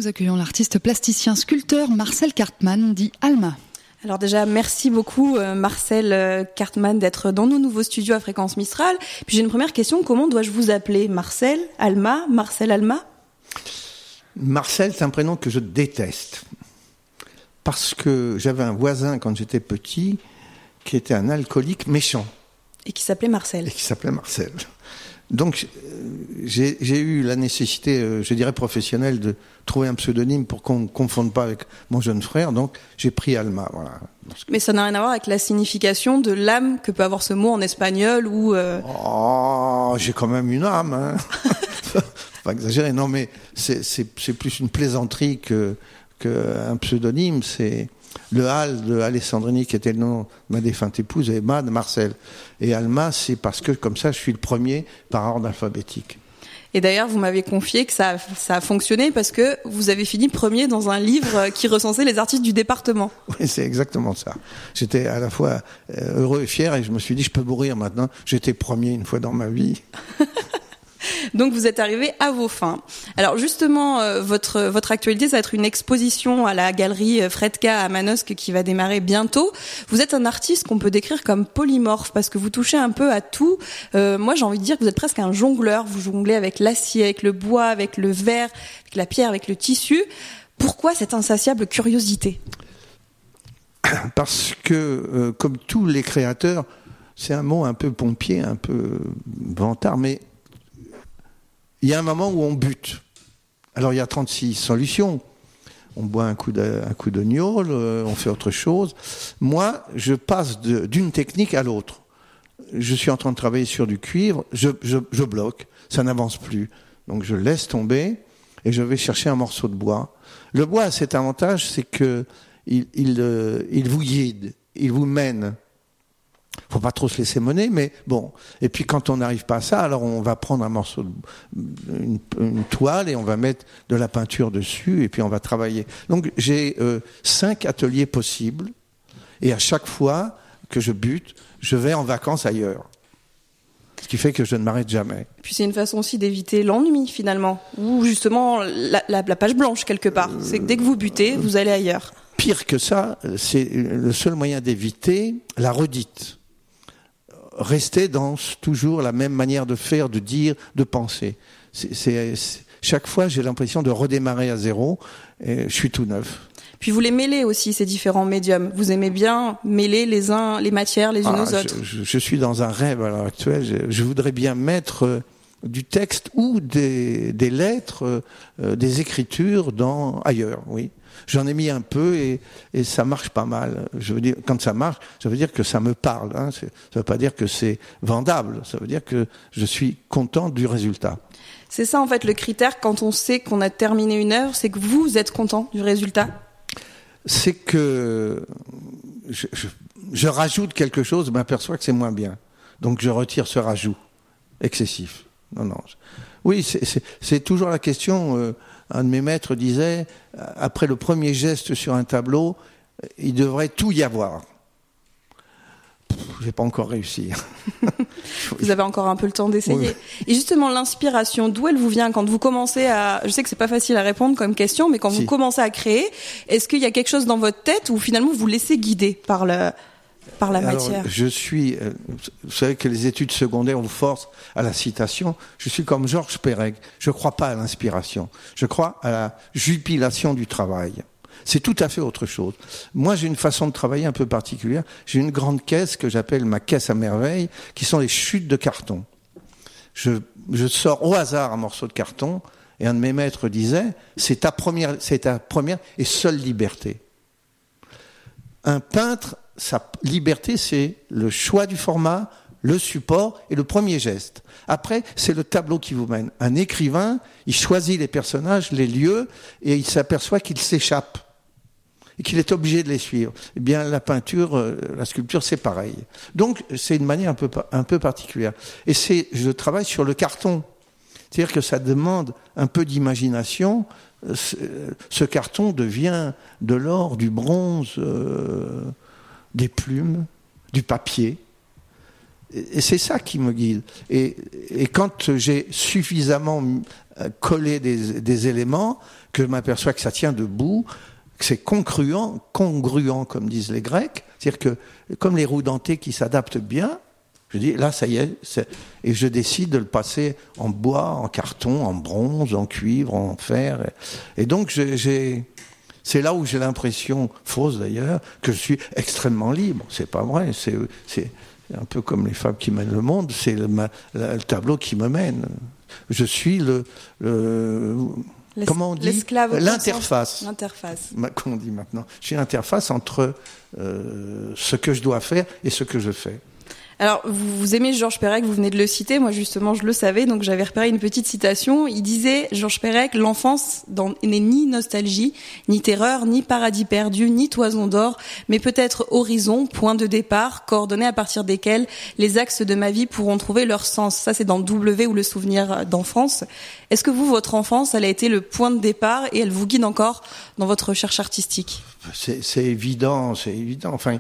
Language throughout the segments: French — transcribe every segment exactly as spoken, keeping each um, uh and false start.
nous accueillons l'artiste plasticien sculpteur Marcel Cartman, dit Alma. Alors déjà, merci beaucoup euh, Marcel euh, Cartman d'être dans nos nouveaux studios à Fréquence Mistral. Puis j'ai une première question, comment dois-je vous appeler? Marcel, Alma, Marcel, Alma? Marcel, c'est un prénom que je déteste. Parce que j'avais un voisin quand j'étais petit qui était un alcoolique méchant. Et qui s'appelait Marcel. Et qui s'appelait Marcel. Donc, j'ai, j'ai eu la nécessité, je dirais professionnelle, de trouver un pseudonyme pour qu'on ne confonde pas avec mon jeune frère. Donc, j'ai pris Alma. Voilà. Mais ça n'a rien à voir avec la signification de l'âme que peut avoir ce mot en espagnol ou... Euh... Oh, j'ai quand même une âme. Hein. Faut pas exagérer. Non, mais c'est, c'est, c'est plus une plaisanterie que, qu'un pseudonyme. C'est... Le Al de Alessandrini, qui était le nom de ma défunte épouse, et Ma de Marcel. Et Alma, c'est parce que, comme ça, je suis le premier par ordre alphabétique. Et d'ailleurs, vous m'avez confié que ça a, ça a fonctionné parce que vous avez fini premier dans un livre qui recensait les artistes du département. Oui, c'est exactement ça. J'étais à la fois heureux et fier, et je me suis dit, je peux mourir maintenant. J'étais premier une fois dans ma vie. Donc vous êtes arrivé à vos fins. Alors justement, euh, votre votre actualité, ça va être une exposition à la galerie Fredka à Manosque qui va démarrer bientôt. Vous êtes un artiste qu'on peut décrire comme polymorphe parce que vous touchez un peu à tout. Euh, moi, j'ai envie de dire que vous êtes presque un jongleur. Vous jonglez avec l'acier, avec le bois, avec le verre, avec la pierre, avec le tissu. Pourquoi cette insatiable curiosité? Parce que, euh, comme tous les créateurs, c'est un mot un peu pompier, un peu vantard, mais il y a un moment où on bute. Alors il y a trente-six solutions. On boit un coup de, un coup de gnôle, on fait autre chose. Moi, je passe de, d'une technique à l'autre. Je suis en train de travailler sur du cuivre, je, je, je bloque, ça n'avance plus. Donc je laisse tomber et je vais chercher un morceau de bois. Le bois a cet avantage, c'est que il, il, euh, il vous guide, il vous mène. Faut pas trop se laisser mener, mais bon. Et puis quand on n'arrive pas à ça, alors on va prendre un morceau, de, une, une toile et on va mettre de la peinture dessus et puis on va travailler. Donc j'ai euh, cinq ateliers possibles et à chaque fois que je bute, je vais en vacances ailleurs. Ce qui fait que je ne m'arrête jamais. Et puis c'est une façon aussi d'éviter l'ennui finalement, ou justement la, la, la page blanche quelque part. Euh, c'est que dès que vous butez, vous allez ailleurs. Pire que ça, c'est le seul moyen d'éviter la redite. Rester dans toujours la même manière de faire, de dire, de penser. C'est, c'est, c'est, chaque fois, j'ai l'impression de redémarrer à zéro et je suis tout neuf. Puis vous les mêlez aussi, ces différents médiums. Vous aimez bien mêler les uns, les matières les unes ah, aux autres. Je, je, je suis dans un rêve à l'heure actuelle. Je, je voudrais bien mettre euh, du texte ou des, des lettres, euh, des écritures dans ailleurs, oui. J'en ai mis un peu et, et ça marche pas mal. Je veux dire, quand ça marche, ça veut dire que ça me parle. Hein. C'est, ça veut pas dire que c'est vendable. Ça veut dire que je suis content du résultat. C'est ça en fait le critère quand on sait qu'on a terminé une œuvre, c'est que vous êtes content du résultat. C'est que je, je, je rajoute quelque chose, je m'aperçois que c'est moins bien. Donc je retire ce rajout excessif. Non, non. Oui, c'est, c'est, c'est toujours la question. Euh, un de mes maîtres disait, après le premier geste sur un tableau, il devrait tout y avoir. Pff, j'ai pas encore réussi. Vous avez encore un peu le temps d'essayer. Oui. Et justement, l'inspiration, d'où elle vous vient quand vous commencez à... Je sais que c'est pas facile à répondre comme question, mais quand si. vous commencez à créer, est-ce qu'il y a quelque chose dans votre tête où finalement vous vous laissez guider par le... par la matière? Alors, je suis, euh, vous savez que les études secondaires vous forcent à la citation. Je suis comme Georges Perec. Je ne crois pas à l'inspiration. Je crois à la jubilation du travail. C'est tout à fait autre chose. Moi, j'ai une façon de travailler un peu particulière. J'ai une grande caisse que j'appelle ma caisse à merveille, qui sont les chutes de carton. Je, je sors au hasard un morceau de carton, et un de mes maîtres disait, c'est ta première, c'est ta première et seule liberté. Un peintre, sa liberté, c'est le choix du format, le support et le premier geste. Après, c'est le tableau qui vous mène. Un écrivain, il choisit les personnages, les lieux, et il s'aperçoit qu'il s'échappe et qu'il est obligé de les suivre. Eh bien, la peinture, la sculpture, c'est pareil. Donc, c'est une manière un peu, un peu particulière. Et c'est, je travaille sur le carton. C'est-à-dire que ça demande un peu d'imagination. Ce carton devient de l'or, du bronze, euh, des plumes, du papier. Et c'est ça qui me guide. Et, et quand j'ai suffisamment euh, coller des, des éléments, que je m'aperçois que ça tient debout, que c'est congruent, congruent comme disent les Grecs, c'est-à-dire que comme les roues dentées qui s'adaptent bien, je dis là ça y est, c'est... et je décide de le passer en bois, en carton, en bronze, en cuivre, en fer, et, et donc j'ai, j'ai... c'est là où j'ai l'impression, fausse d'ailleurs, que je suis extrêmement libre. C'est pas vrai, c'est, c'est un peu comme les femmes qui mènent le monde, c'est le, ma... le tableau qui me mène. Je suis le... le... Comment on dit ? L'esclave. L'interface. L'interface. Comment on dit maintenant ? Je suis l'interface entre euh, ce que je dois faire et ce que je fais. Alors, vous, vous aimez Georges Perec, vous venez de le citer. Moi, justement, je le savais, donc j'avais repéré une petite citation. Il disait, Georges Perec, l'enfance dans, n'est ni nostalgie, ni terreur, ni paradis perdu, ni toison d'or, mais peut-être horizon, point de départ, coordonnées à partir desquels les axes de ma vie pourront trouver leur sens. Ça, c'est dans W ou le souvenir d'enfance. Est-ce que vous, votre enfance, elle a été le point de départ et elle vous guide encore dans votre recherche artistique ? C'est, c'est évident, c'est évident. Enfin,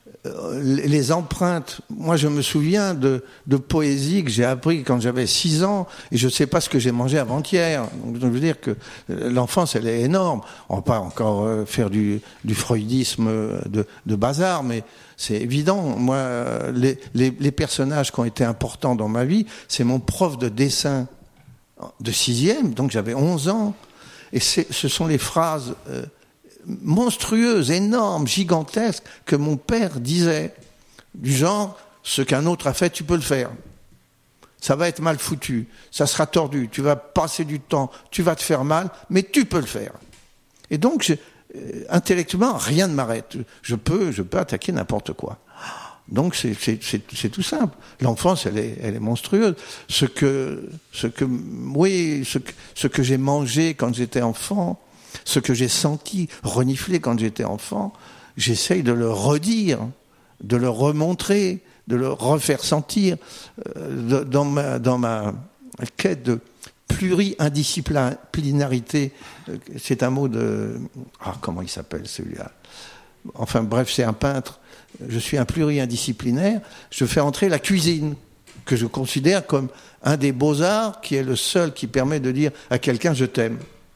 les empreintes, moi je me souviens de, de poésie que j'ai appris quand j'avais six ans et je ne sais pas ce que j'ai mangé avant-hier. Donc je veux dire que l'enfance elle est énorme. On va pas encore faire du, du freudisme de, de bazar, mais c'est évident. Moi, les, les, les personnages qui ont été importants dans ma vie, c'est mon prof de dessin de sixième, donc j'avais onze ans, et c'est, ce sont les phrases euh, monstrueuses, énormes, gigantesques que mon père disait, du genre ce qu'un autre a fait, tu peux le faire. Ça va être mal foutu, ça sera tordu, tu vas passer du temps, tu vas te faire mal, mais tu peux le faire. Et donc, je, euh, intellectuellement, rien ne m'arrête. Je peux, je peux attaquer n'importe quoi. Donc c'est, c'est, c'est, c'est tout simple. L'enfance, elle est, elle est monstrueuse. Ce que, ce que, oui, ce que, ce que j'ai mangé quand j'étais enfant, ce que j'ai senti renifler quand j'étais enfant, j'essaye de le redire, de le remontrer, de le refaire sentir euh, dans ma, dans ma quête de pluri-indisciplinarité. C'est un mot de, ah comment il s'appelle celui-là. Enfin bref, c'est un peintre. Je suis un pluri-indisciplinaire. Je fais entrer la cuisine, que je considère comme un des beaux-arts qui est le seul qui permet de dire à quelqu'un « je t'aime ».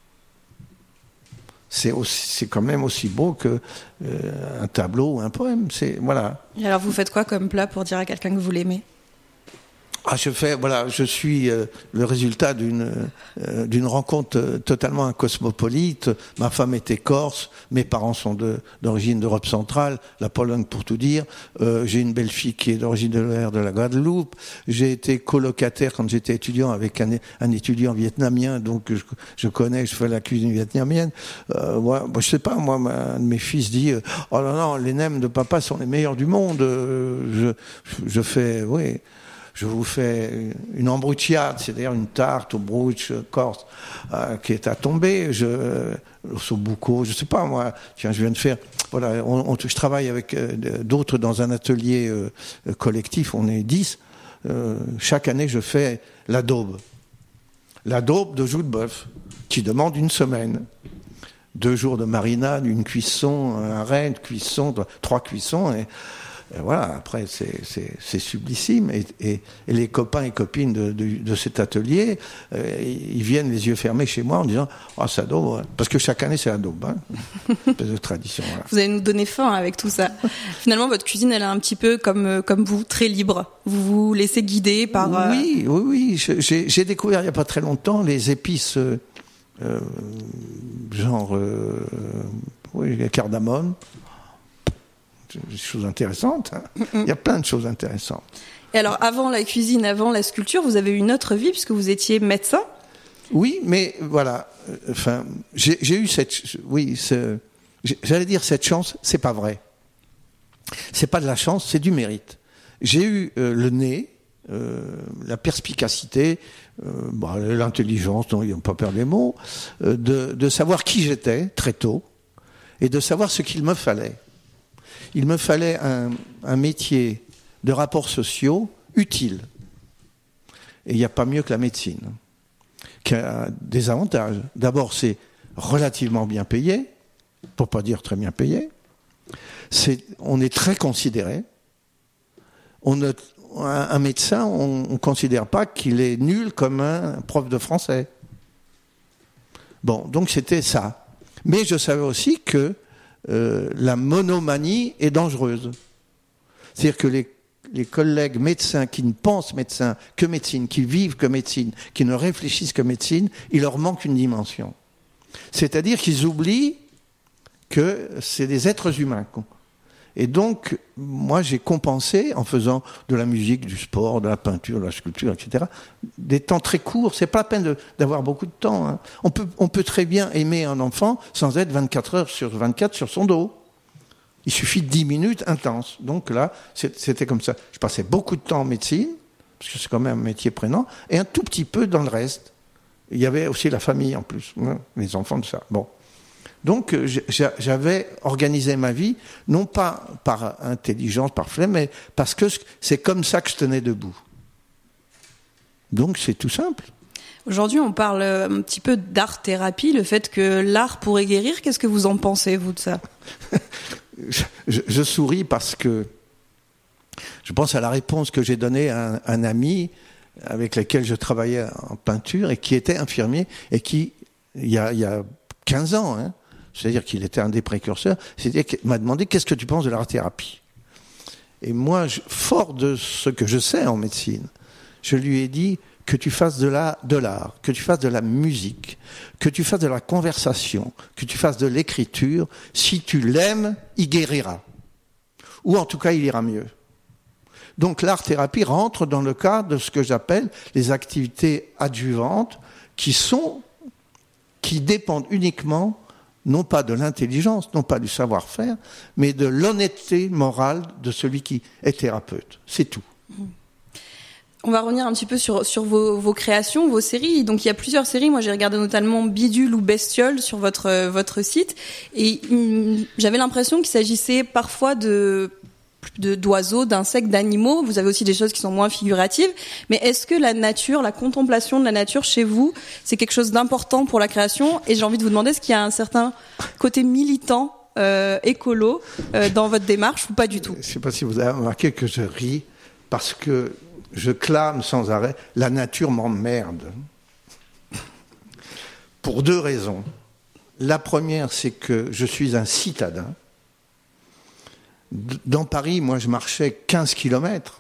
C'est, aussi, c'est quand même aussi beau qu'un euh, tableau ou un poème. C'est, voilà. Et alors vous faites quoi comme plat pour dire à quelqu'un que vous l'aimez ? Ah, je fais, voilà, je suis euh, le résultat d'une euh, d'une rencontre euh, totalement cosmopolite. Ma femme était corse, mes parents sont de d'origine d'Europe centrale, la Pologne pour tout dire. Euh, j'ai une belle-fille qui est d'origine de l'air de la Guadeloupe. J'ai été colocataire quand j'étais étudiant avec un, un étudiant vietnamien, donc je, je connais, je fais la cuisine vietnamienne. Euh, moi, moi, je sais pas, moi, un de mes fils dit, euh, oh non non, les nems de papa sont les meilleurs du monde. Euh, je, je fais, oui. Je vous fais une embrucciade, c'est-à-dire une tarte au brooch corse euh, qui est à tomber. Je, au sobuco, je sais pas moi. Tiens, je viens de faire. Voilà, on, on, je travaille avec euh, d'autres dans un atelier euh, collectif. On est dix. Euh, chaque année, je fais la daube. La daube de joue de bœuf, qui demande une semaine. Deux jours de marinade, une cuisson, un rein, une cuisson, trois cuissons. Et, Et voilà, après, c'est, c'est, c'est sublissime. Et, et, et les copains et copines de, de, de cet atelier, euh, ils viennent les yeux fermés chez moi en disant « Ah, oh, ça daube, hein. » Parce que chaque année, c'est la daube. Hein. C'est de tradition. Voilà. Vous allez nous donner faim avec tout ça. Finalement, votre cuisine, elle est un petit peu comme, comme vous, très libre. Vous vous laissez guider par... Euh... Oui, oui, oui. J'ai, j'ai découvert il n'y a pas très longtemps les épices, euh, euh, genre euh, oui, cardamome. Des choses intéressantes. Hein. Mm-mm. Il y a plein de choses intéressantes. Et alors, avant la cuisine, avant la sculpture, vous avez eu une autre vie puisque vous étiez médecin ? Oui, mais voilà. Enfin, j'ai, j'ai eu cette, oui, ce, j'allais dire cette chance. C'est pas vrai. C'est pas de la chance, c'est du mérite. J'ai eu euh, le nez, euh, la perspicacité, euh, bah, l'intelligence, non, ils n'ont pas peur des mots, euh, de, de savoir qui j'étais très tôt et de savoir ce qu'il me fallait. Il me fallait un, un métier de rapports sociaux utile. Et il n'y a pas mieux que la médecine, qui a des avantages. D'abord, c'est relativement bien payé, pour pas dire très bien payé. C'est, on est très considéré. On a, un, un médecin, on ne considère pas qu'il est nul comme un prof de français. Bon, donc c'était ça. Mais je savais aussi que euh, la monomanie est dangereuse. C'est-à-dire que les, les collègues médecins qui ne pensent médecin que médecine, qui vivent que médecine, qui ne réfléchissent que médecine, il leur manque une dimension. C'est-à-dire qu'ils oublient que c'est des êtres humains. Et donc, moi, j'ai compensé en faisant de la musique, du sport, de la peinture, de la sculpture, et cetera. Des temps très courts. C'est pas la peine de, d'avoir beaucoup de temps. Hein. On peut, on peut très bien aimer un enfant sans être vingt-quatre heures sur vingt-quatre sur son dos. Il suffit de dix minutes intenses. Donc là, c'était comme ça. Je passais beaucoup de temps en médecine, parce que c'est quand même un métier prenant, et un tout petit peu dans le reste. Il y avait aussi la famille en plus, hein, les enfants de ça. Bon. Donc, j'avais organisé ma vie, non pas par intelligence, par flemme, mais parce que c'est comme ça que je tenais debout. Donc, c'est tout simple. Aujourd'hui, on parle un petit peu d'art-thérapie, le fait que l'art pourrait guérir. Qu'est-ce que vous en pensez, vous, de ça ? je, je souris parce que je pense à la réponse que j'ai donnée à un, un ami avec lequel je travaillais en peinture et qui était infirmier et qui, il y a, il y a quinze ans, hein, c'est-à-dire qu'il était un des précurseurs, c'est-à-dire qu'il m'a demandé « Qu'est-ce que tu penses de l'art-thérapie ?» Et moi, je, fort de ce que je sais en médecine, je lui ai dit que tu fasses de, la, de l'art, que tu fasses de la musique, que tu fasses de la conversation, que tu fasses de l'écriture, si tu l'aimes, il guérira. Ou en tout cas, il ira mieux. Donc l'art-thérapie rentre dans le cadre de ce que j'appelle les activités adjuvantes qui sont, qui dépendent uniquement non pas de l'intelligence, non pas du savoir-faire, mais de l'honnêteté morale de celui qui est thérapeute. C'est tout. On va revenir un petit peu sur, sur vos, vos créations, vos séries. Donc il y a plusieurs séries. Moi j'ai regardé notamment Bidule ou Bestiole sur votre, votre site. Et hum, j'avais l'impression qu'il s'agissait parfois de... De, d'oiseaux, d'insectes, d'animaux. Vous avez aussi des choses qui sont moins figuratives. Mais est-ce que la nature, la contemplation de la nature chez vous, c'est quelque chose d'important pour la création ? Et j'ai envie de vous demander, est-ce qu'il y a un certain côté militant, euh, écolo, euh, dans votre démarche ou pas du tout ? Je ne sais pas si vous avez remarqué que je ris parce que je clame sans arrêt « la nature m'emmerde ». Pour deux raisons. La première, c'est que je suis un citadin. Dans Paris, moi, je marchais quinze kilomètres.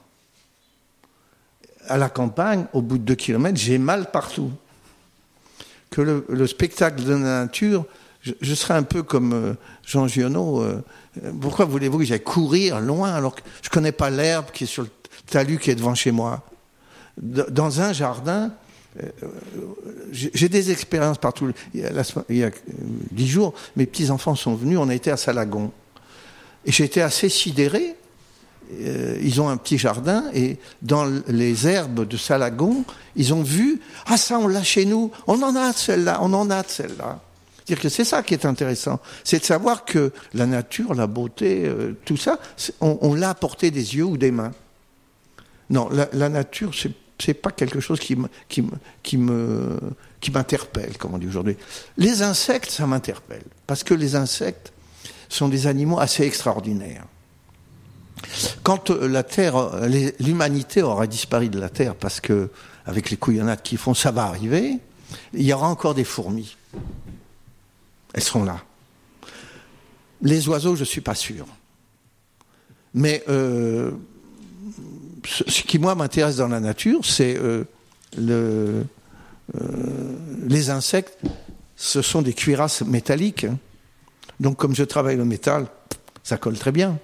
À la campagne, au bout de deux kilomètres, j'ai mal partout. Que le, le spectacle de la nature, je, je serais un peu comme euh, Jean Giono. Euh, pourquoi voulez-vous que j'aille courir loin alors que je ne connais pas l'herbe qui est sur le talus qui est devant chez moi ? Dans un jardin, euh, j'ai des expériences partout. Il y a, la, il y a dix jours, mes petits-enfants sont venus, on a été à Salagon. Et j'ai été assez sidéré. Euh, ils ont un petit jardin et dans les herbes de Salagon, ils ont vu « Ah ça, on l'a chez nous, on en a de celle-là, on en a de celle-là ». C'est-à-dire que c'est ça qui est intéressant. C'est de savoir que la nature, la beauté, euh, tout ça, on, on l'a apporté des yeux ou des mains. Non, la, la nature, c'est, c'est pas quelque chose qui, me, qui, me, qui, me, qui m'interpelle, comme on dit aujourd'hui. Les insectes, ça m'interpelle. Parce que les insectes sont des animaux assez extraordinaires. Quand la Terre, l'humanité aura disparu de la Terre, parce que avec les couillonnades qu'ils font, ça va arriver, il y aura encore des fourmis. Elles seront là. Les oiseaux, je ne suis pas sûr. Mais euh, ce qui, moi, m'intéresse dans la nature, c'est euh, le, euh, les insectes. Ce sont des cuirasses métalliques. Hein. Donc, comme je travaille le métal, ça colle très bien.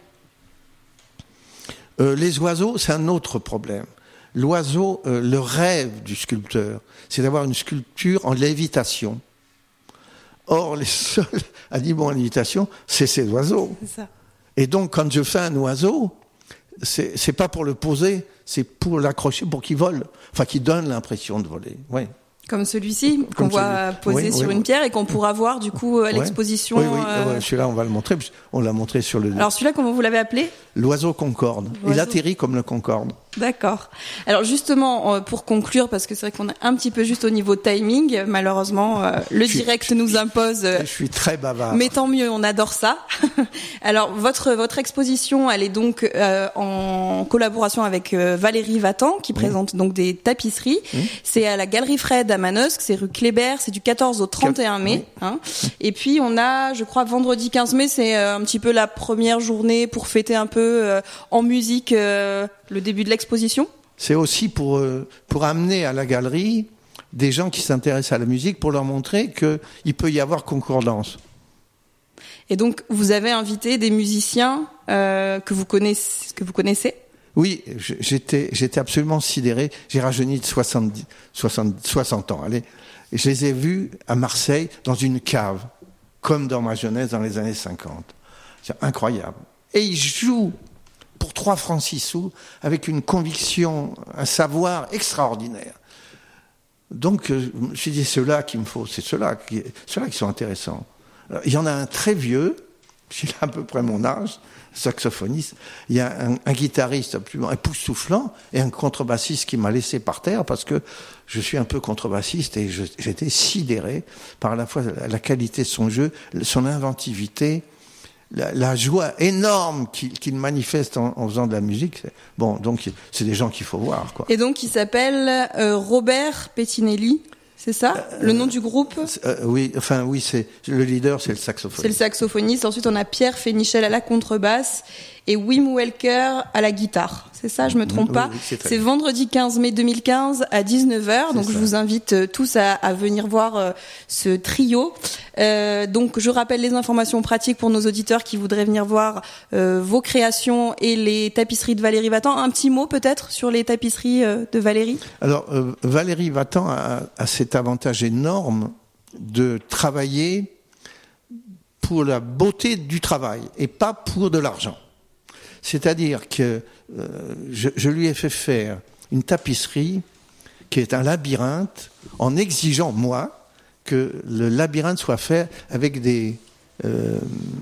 Euh, les oiseaux, c'est un autre problème. L'oiseau, euh, le rêve du sculpteur, c'est d'avoir une sculpture en lévitation. Or, les seuls animaux en lévitation, c'est ces oiseaux. C'est ça. Et donc, quand je fais un oiseau, c'est, c'est pas pour le poser, c'est pour l'accrocher, pour qu'il vole. Enfin, qu'il donne l'impression de voler. Ouais. Comme celui-ci, qu'on Comme voit celui... posé oui, sur oui, une oui. pierre et qu'on pourra voir du coup à l'exposition. Oui, oui, euh... celui-là on va le montrer. On l'a montré sur le. Alors celui-là, comment vous l'avez appelé ? L'oiseau Concorde. L'oiseau. Il atterrit comme le Concorde. D'accord. Alors justement, pour conclure, parce que c'est vrai qu'on est un petit peu juste au niveau timing, malheureusement, euh, le je direct suis, nous impose. Euh, je suis très bavard. Mais tant mieux, on adore ça. Alors votre votre exposition, elle est donc euh, en collaboration avec euh, Valérie Vatan, qui mmh. présente donc des tapisseries. Mmh. C'est à la Galerie Fred à Manosque, c'est rue Kléber, c'est du quatorze au trente et un mai. Mmh. Hein. Et puis on a, je crois, vendredi quinze mai, c'est euh, un petit peu la première journée pour fêter un peu euh, en musique. Euh, le début de l'exposition. C'est aussi pour, euh, pour amener à la galerie des gens qui s'intéressent à la musique pour leur montrer qu'il peut y avoir concordance. Et donc, vous avez invité des musiciens euh, que vous connaissez, que vous connaissez ? Oui, j'étais, j'étais absolument sidéré. J'ai rajeuni de soixante-dix, soixante, soixante ans. Allez. Et je les ai vus à Marseille dans une cave, comme dans ma jeunesse dans les années cinquante. C'est incroyable. Et ils jouent pour trois francs six sous, avec une conviction, un savoir extraordinaire. Donc, je me suis dit, c'est ceux-là qu'il me faut, c'est ceux-là qui, ceux-là qui sont intéressants. Alors, il y en a un très vieux, il a à peu près mon âge, saxophoniste. Il y a un, un guitariste absolument époustouflant et un contrebassiste qui m'a laissé par terre parce que je suis un peu contrebassiste et je, j'étais sidéré par à la fois la, la qualité de son jeu, son inventivité, La, la joie énorme qu'il, qu'il manifeste en, en faisant de la musique. Bon, donc c'est des gens qu'il faut voir, quoi. Et donc il s'appelle euh, Robert Pettinelli, c'est ça, euh, le nom du groupe? euh, Oui, enfin oui, c'est le leader, c'est le saxophoniste. C'est le saxophoniste. Ensuite, on a Pierre Fénichel à la contrebasse et Wim Welker à la guitare. C'est ça, je me trompe pas. Oui, oui, c'est, c'est vendredi quinze mai deux mille quinze à dix-neuf heures. C'est donc ça. Je vous invite tous à, à venir voir euh, ce trio. Euh, donc je rappelle les informations pratiques pour nos auditeurs qui voudraient venir voir euh, vos créations et les tapisseries de Valérie Vatan. Un petit mot peut-être sur les tapisseries euh, de Valérie. Alors euh, Valérie Vatan a, a cet avantage énorme de travailler pour la beauté du travail et pas pour de l'argent. C'est-à-dire que euh, je, je lui ai fait faire une tapisserie qui est un labyrinthe en exigeant, moi, que le labyrinthe soit fait avec des, euh,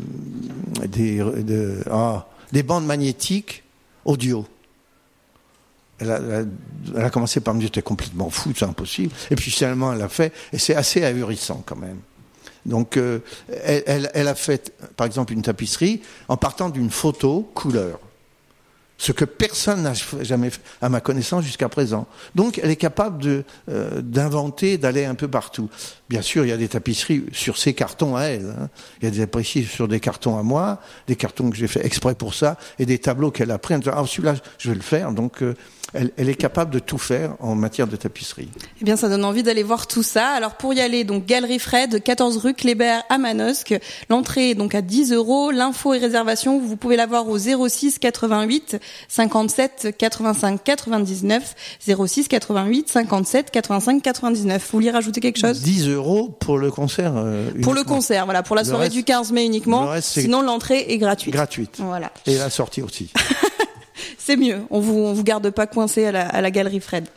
des, de, oh, des bandes magnétiques audio. Elle a, elle, a, elle a commencé par me dire « t'es complètement fou, c'est impossible ». Et puis finalement, elle l'a fait, et c'est assez ahurissant quand même. Donc, euh, elle, elle, elle a fait, par exemple, une tapisserie en partant d'une photo couleur. Ce que personne n'a jamais fait, à ma connaissance, jusqu'à présent. Donc, elle est capable de, euh, d'inventer, d'aller un peu partout. Bien sûr, il y a des tapisseries sur ses cartons à elle. Hein. Il y a des tapisseries sur des cartons à moi, des cartons que j'ai fait exprès pour ça, et des tableaux qu'elle a pris en disant « ah, celui-là, je vais le faire ». Donc, euh, Elle, elle est capable de tout faire en matière de tapisserie. Eh bien, ça donne envie d'aller voir tout ça. Alors, pour y aller, donc, Galerie Fred, quatorze rue Kléber à Manosque. L'entrée est donc à dix euros. L'info et réservation, vous pouvez l'avoir au zéro six quatre-vingt-huit cinquante-sept quatre-vingt-cinq quatre-vingt-dix-neuf. zéro six quatre-vingt-huit cinquante-sept quatre-vingt-cinq quatre-vingt-dix-neuf. Vous vouliez rajouter quelque chose? dix euros pour le concert. Euh, pour le concert, voilà. Pour la soirée reste, du quinze mai uniquement. Reste, sinon, l'entrée est gratuite. Gratuite. Voilà. Et la sortie aussi. C'est mieux. On vous, on vous garde pas coincé à la, à la Galerie Fred.